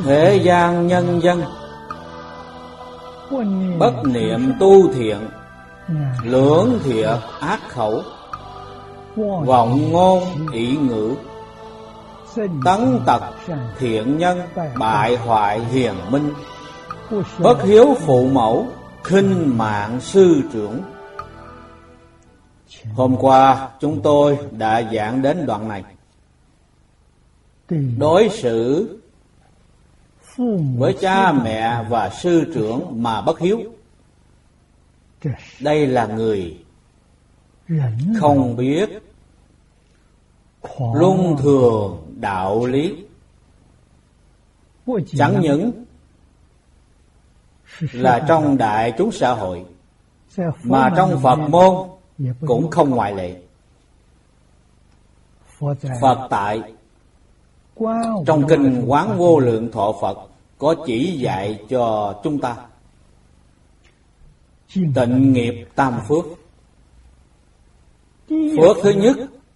thế gian nhân dân, bất niệm tu thiện, lưỡng thiệt ác khẩu, vọng ngôn ỷ ngữ, tấn tật thiện nhân, bại hoại hiền minh, bất hiếu phụ mẫu, khinh mạng sư trưởng. Hôm qua chúng tôi đã giảng đến đoạn này. Đối xử với cha mẹ và sư trưởng mà bất hiếu, đây là người không biết luân thường đạo lý. Chẳng những là trong đại chúng xã hội, mà trong Phật môn cũng không ngoại lệ. Phật tại trong kinh Quán Vô Lượng Thọ Phật có chỉ dạy cho chúng ta tịnh nghiệp tam phước. Phước thứ nhất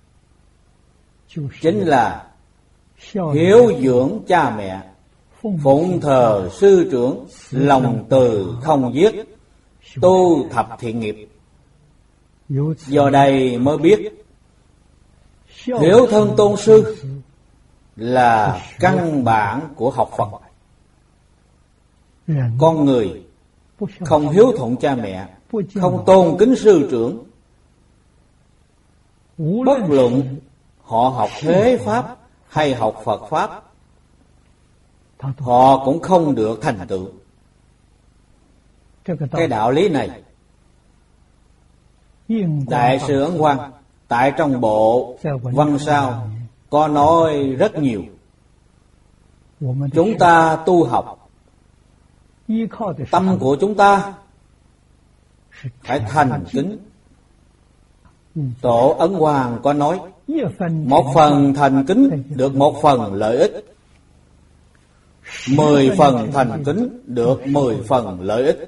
chính là hiếu dưỡng cha mẹ, phụng thờ sư trưởng, lòng từ không giết, tu thập thiện nghiệp. Do đây mới biết hiếu thân tôn sư là căn bản của học Phật. Con người không hiếu thuận cha mẹ, không tôn kính sư trưởng, bất luận họ học thế pháp hay học Phật pháp, họ cũng không được thành tựu. Cái đạo lý này Đại sư Ấn Quang tại trong bộ Văn Sao có nói rất nhiều. Chúng ta tu học, tâm của chúng ta phải thành kính. Tổ Ấn Quang có nói, một phần thành kính được một phần lợi ích, 10 phần thành kính được 10 phần lợi ích.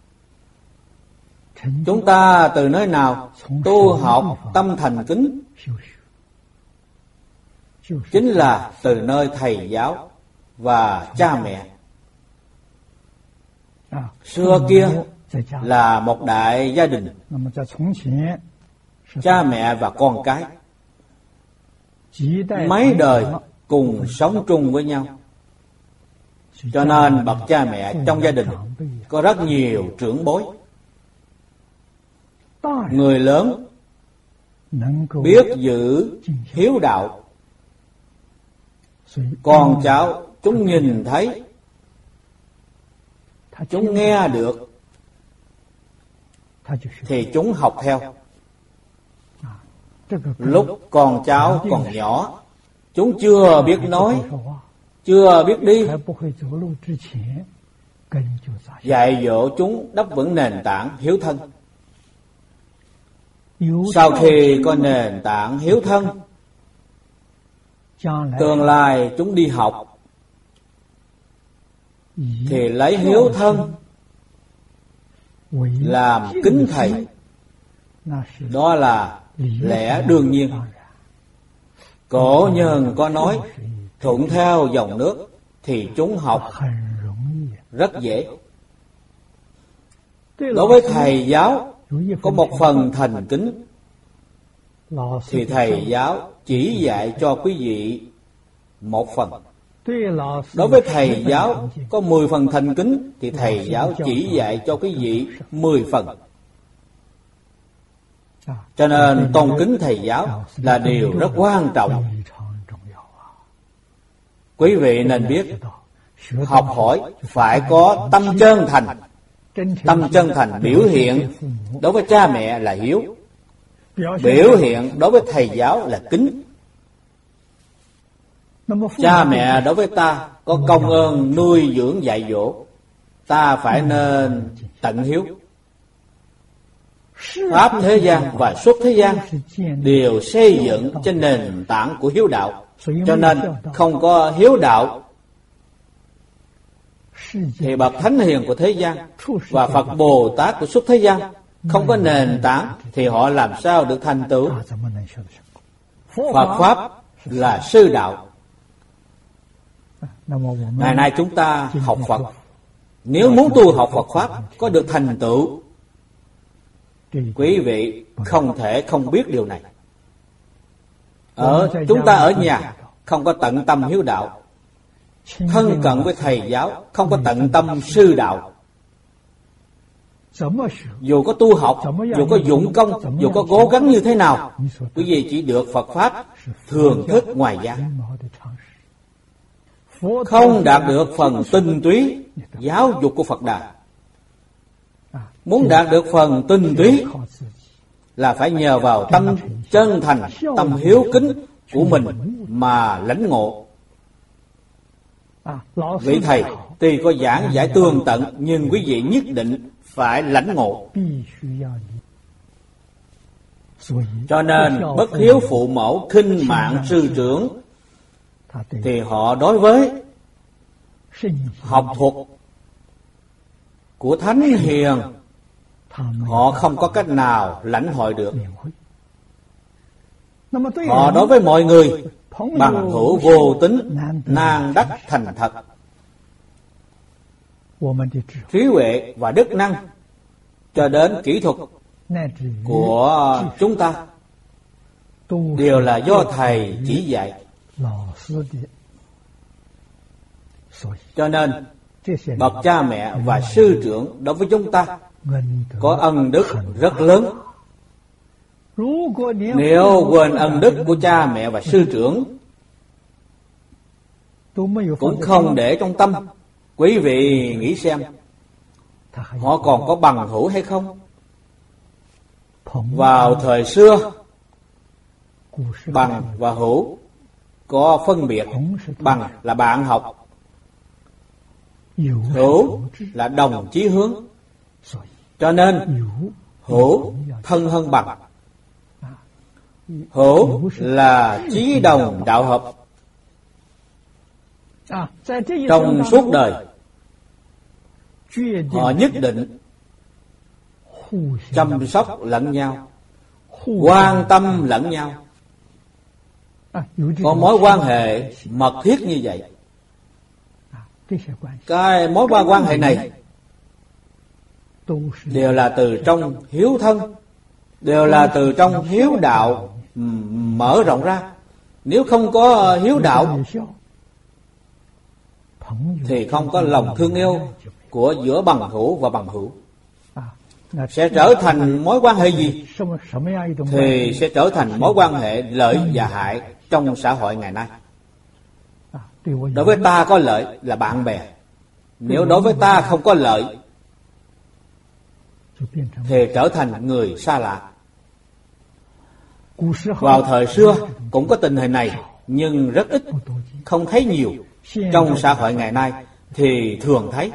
Chúng ta từ nơi nào tu học tâm thành kính? Chính là từ nơi thầy giáo và cha mẹ. Xưa kia là một đại gia đình, cha mẹ và con cái mấy đời cùng sống chung với nhau. Cho nên bậc cha mẹ trong gia đình có rất nhiều trưởng bối. Người lớn biết giữ hiếu đạo, con cháu chúng nhìn thấy, chúng nghe được thì chúng học theo. Lúc con cháu còn nhỏ, chúng chưa biết nói, chưa biết đi, dạy dỗ chúng đắp vững nền tảng hiếu thân. Sau khi có nền tảng hiếu thân, tương lai chúng đi học thì lấy hiếu thân làm kính thầy. Đó là lẽ đương nhiên. Cổ nhân có nói, thuận theo dòng nước thì chúng học rất dễ. Đối với thầy giáo có một phần thành kính, thì thầy giáo chỉ dạy cho quý vị một phần. Đối với thầy giáo có 10 phần thành kính, thì thầy giáo chỉ dạy cho quý vị 10 phần. Cho nên tôn kính thầy giáo là điều rất quan trọng. Quý vị nên biết, học hỏi phải có tâm chân thành. Tâm chân thành biểu hiện đối với cha mẹ là hiếu, biểu hiện đối với thầy giáo là kính. Cha mẹ đối với ta có công ơn nuôi dưỡng dạy dỗ, ta phải nên tận hiếu. Pháp thế gian và xuất thế gian đều xây dựng trên nền tảng của hiếu đạo. Cho nên không có hiếu đạo thì bậc thánh hiền của thế gian và Phật Bồ Tát của xuất thế gian không có nền tảng thì họ làm sao được thành tựu? Phật pháp là sư đạo. Ngày nay chúng ta học Phật, nếu muốn tu học Phật Pháp có được thành tựu, quý vị không thể không biết điều này. Chúng ta ở nhà không có tận tâm hiếu đạo, thân cận với thầy giáo không có tận tâm sư đạo, dù có tu học, dù có dụng công, dù có cố gắng như thế nào, quý vị chỉ được Phật Pháp thường thức ngoài giá, không đạt được phần tinh túy giáo dục của Phật Đà. Muốn đạt được phần tinh túy là phải nhờ vào tâm chân thành, tâm hiếu kính của mình mà lãnh ngộ. Vị thầy tuy có giảng giải tường tận, nhưng quý vị nhất định phải lãnh ngộ. Cho nên bất hiếu phụ mẫu, khinh mạng sư trưởng, thì họ đối với học thuật của thánh hiền, họ không có cách nào lãnh hội được. Họ đối với mọi người bằng hữu vô tính, nan đắc thành thật. Trí huệ và đức năng cho đến kỹ thuật của chúng ta đều là do thầy chỉ dạy. Cho nên bậc cha mẹ và sư trưởng đối với chúng ta có ân đức rất lớn. Nếu quên ân đức của cha mẹ và sư trưởng cũng không để trong tâm, quý vị nghĩ xem họ còn có bằng hữu hay không? Vào thời xưa, bằng và hữu có phân biệt. Bằng là bạn học, hữu là đồng chí hướng. Cho nên hữu thân hơn bằng. Hữu là chí đồng đạo hợp. Trong suốt đời, họ nhất định chăm sóc lẫn nhau, quan tâm lẫn nhau, có mối quan hệ mật thiết như vậy. Cái mối quan hệ này đều là từ trong hiếu thân, đều là từ trong hiếu đạo mở rộng ra. Nếu không có hiếu đạo thì không có lòng thương yêu của giữa bằng hữu và bằng hữu. Sẽ trở thành mối quan hệ gì? Thì sẽ trở thành mối quan hệ lợi và hại trong xã hội ngày nay. Đối với ta có lợi là bạn bè, nếu đối với ta không có lợi thì trở thành người xa lạ. Vào thời xưa cũng có tình hình này, nhưng rất ít, không thấy nhiều. Trong xã hội ngày nay thì thường thấy.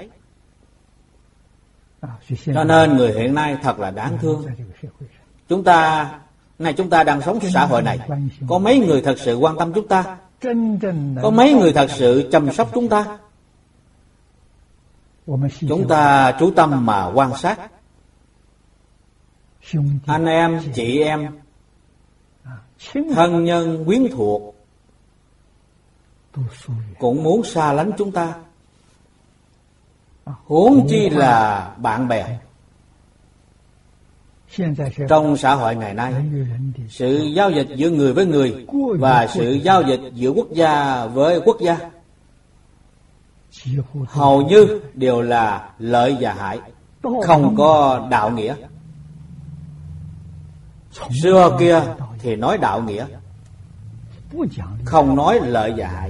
Cho nên người hiện nay thật là đáng thương. Chúng ta đang sống trong xã hội này, có mấy người thật sự quan tâm chúng ta? Có mấy người thật sự chăm sóc chúng ta? Chúng ta chú tâm mà quan sát. Anh em, chị em, thân nhân, quyến thuộc cũng muốn xa lánh chúng ta, huống chi là bạn bè. Trong xã hội ngày nay, sự giao dịch giữa người với người và sự giao dịch giữa quốc gia với quốc gia hầu như đều là lợi và hại, không có đạo nghĩa. Xưa kia thì nói đạo nghĩa, không nói lợi và hại.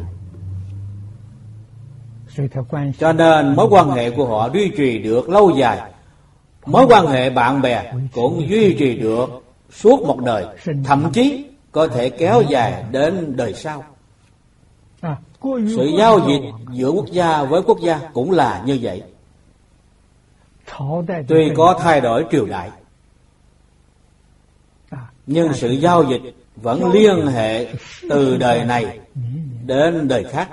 Cho nên mối quan hệ của họ duy trì được lâu dài. Mối quan hệ bạn bè cũng duy trì được suốt một đời, thậm chí có thể kéo dài đến đời sau. Sự giao dịch giữa quốc gia với quốc gia cũng là như vậy. Tuy có thay đổi triều đại, nhưng sự giao dịch vẫn liên hệ từ đời này đến đời khác.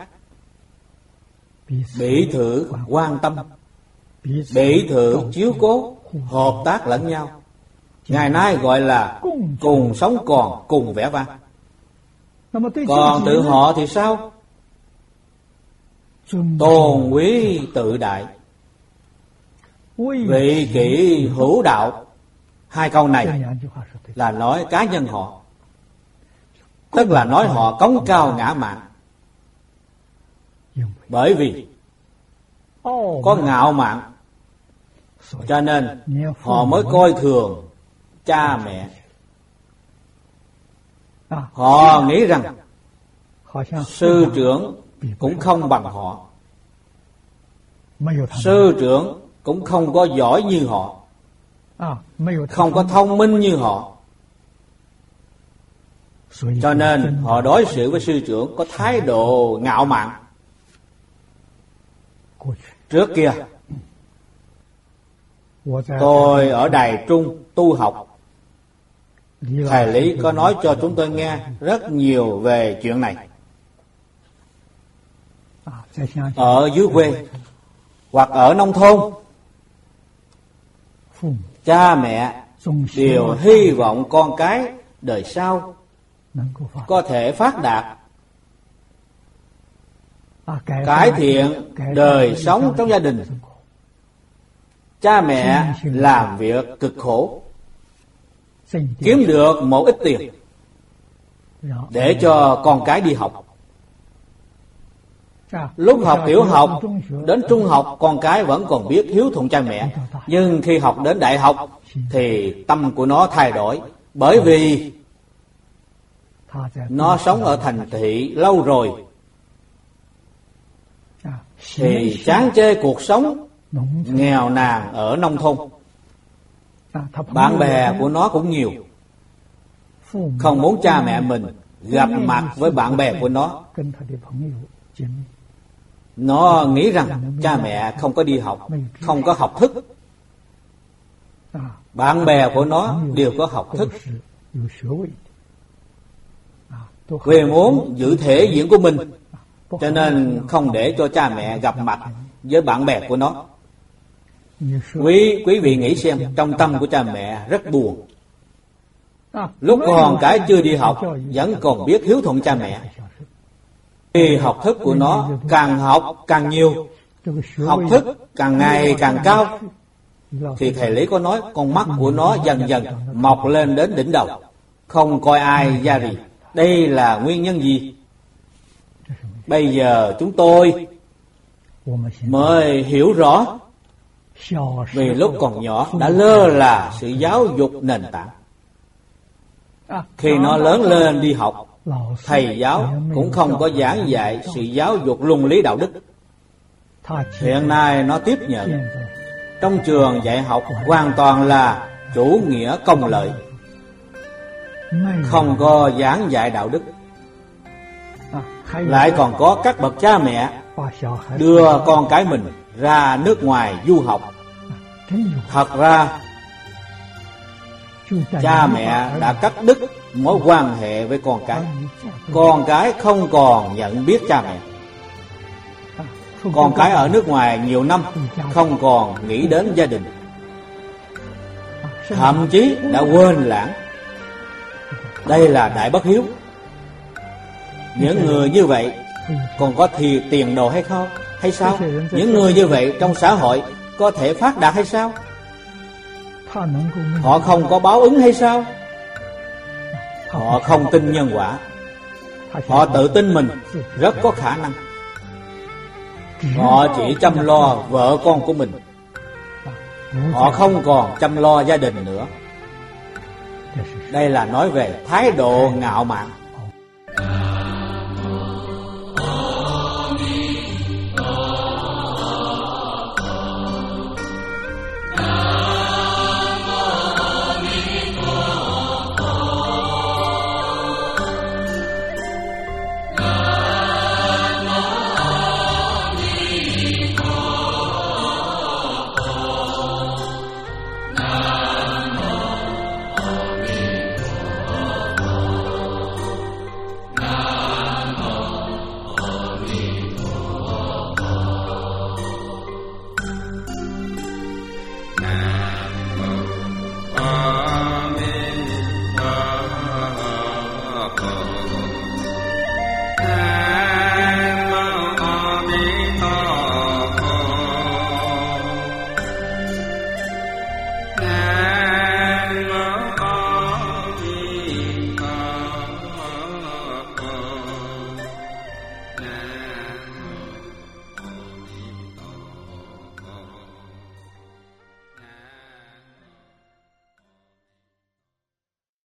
彼thử quan tâm,彼thử chiếu cố, hợp tác lẫn nhau. Ngày nay gọi là cùng sống còn, cùng vẻ vang. Còn tự họ thì sao? tôn quý tự đại, vị kỷ hữu đạo. Hai câu này là nói cá nhân họ, tức là nói họ cống cao ngã mạn. Bởi vì có ngạo mạn cho nên họ mới coi thường cha mẹ. Họ nghĩ rằng sư trưởng cũng không bằng họ, sư trưởng cũng không có giỏi như họ, không có thông minh như họ. Cho nên họ đối xử với sư trưởng có thái độ ngạo mạn. Trước kia tôi ở Đài Trung tu học, thầy Lý có nói cho chúng tôi nghe rất nhiều về chuyện này. Ở dưới quê hoặc ở nông thôn, cha mẹ đều hy vọng con cái đời sau có thể phát đạt, cải thiện đời sống trong gia đình. Cha mẹ làm việc cực khổ, kiếm được một ít tiền để cho con cái đi học. Lúc học tiểu học đến trung học, con cái vẫn còn biết hiếu thuận cha mẹ. Nhưng khi học đến đại học thì tâm của nó thay đổi. Bởi vì nó sống ở thành thị lâu rồi thì chán chê cuộc sống nghèo nàn ở nông thôn. Bạn bè của nó cũng nhiều, không muốn cha mẹ mình gặp mặt với bạn bè của nó. Nó nghĩ rằng cha mẹ không có đi học, không có học thức. Bạn bè của nó đều có học thức. Vì muốn giữ thể diện của mình, cho nên không để cho cha mẹ gặp mặt với bạn bè của nó. Quý vị nghĩ xem, trong tâm của cha mẹ rất buồn. Lúc còn cái chưa đi học vẫn còn biết hiếu thuận cha mẹ. Vì học thức của nó càng học càng nhiều, học thức càng ngày càng cao, thì thầy Lý có nói con mắt của nó dần dần mọc lên đến đỉnh đầu, không coi ai ra gì. Đây là nguyên nhân gì? Bây giờ chúng tôi mới hiểu rõ. Vì lúc còn nhỏ đã lơ là sự giáo dục nền tảng. Khi nó lớn lên đi học, thầy giáo cũng không có giảng dạy sự giáo dục luân lý đạo đức. Hiện nay nó tiếp nhận trong trường dạy học hoàn toàn là chủ nghĩa công lợi, không có giảng dạy đạo đức. Lại còn có các bậc cha mẹ đưa con cái mình ra nước ngoài du học. Thật ra cha mẹ đã cắt đứt mối quan hệ với con cái. Con cái không còn nhận biết cha mẹ. Con cái ở nước ngoài nhiều năm không còn nghĩ đến gia đình, thậm chí đã quên lãng. Đây là đại bất hiếu. Những người như vậy còn có tiền đồ hay không? Hay sao? Những người như vậy trong xã hội có thể phát đạt hay sao? Họ không có báo ứng hay sao? Họ không tin nhân quả. Họ tự tin mình rất có khả năng. Họ chỉ chăm lo vợ con của mình. Họ không còn chăm lo gia đình nữa. Đây là nói về thái độ ngạo mạn.